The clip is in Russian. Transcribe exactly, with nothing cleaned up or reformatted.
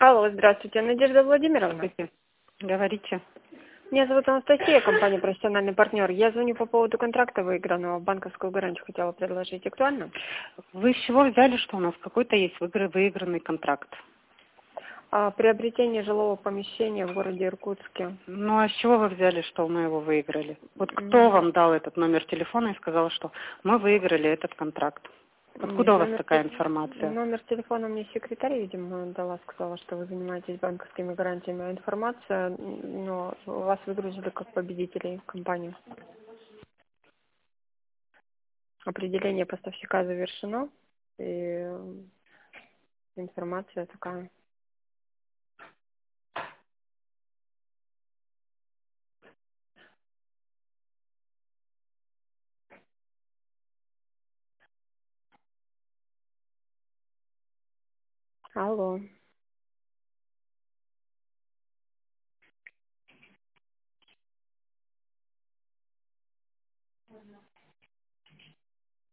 Алло, здравствуйте, Надежда Владимировна. Здравствуйте. Говорите. Меня зовут Анастасия, компания «Профессиональный партнер». Я звоню по поводу контракта выигранного. Банковскую гарантию хотела предложить. Актуально? Вы с чего взяли, что у нас какой-то есть выигра- выигранный контракт? А, приобретение жилого помещения в городе Иркутске. Ну а с чего вы взяли, что мы его выиграли? Вот кто М, вам дал этот номер телефона и сказал, что мы выиграли этот контракт? Нет, Откуда у вас номер, такая те- информация? номер телефона мне секретарь, видимо, дала, сказала, что вы занимаетесь банковскими гарантиями. А информация, м, но вас выгрузили как победителей в компанию. Определение поставщика завершено. И э, информация такая. Алло.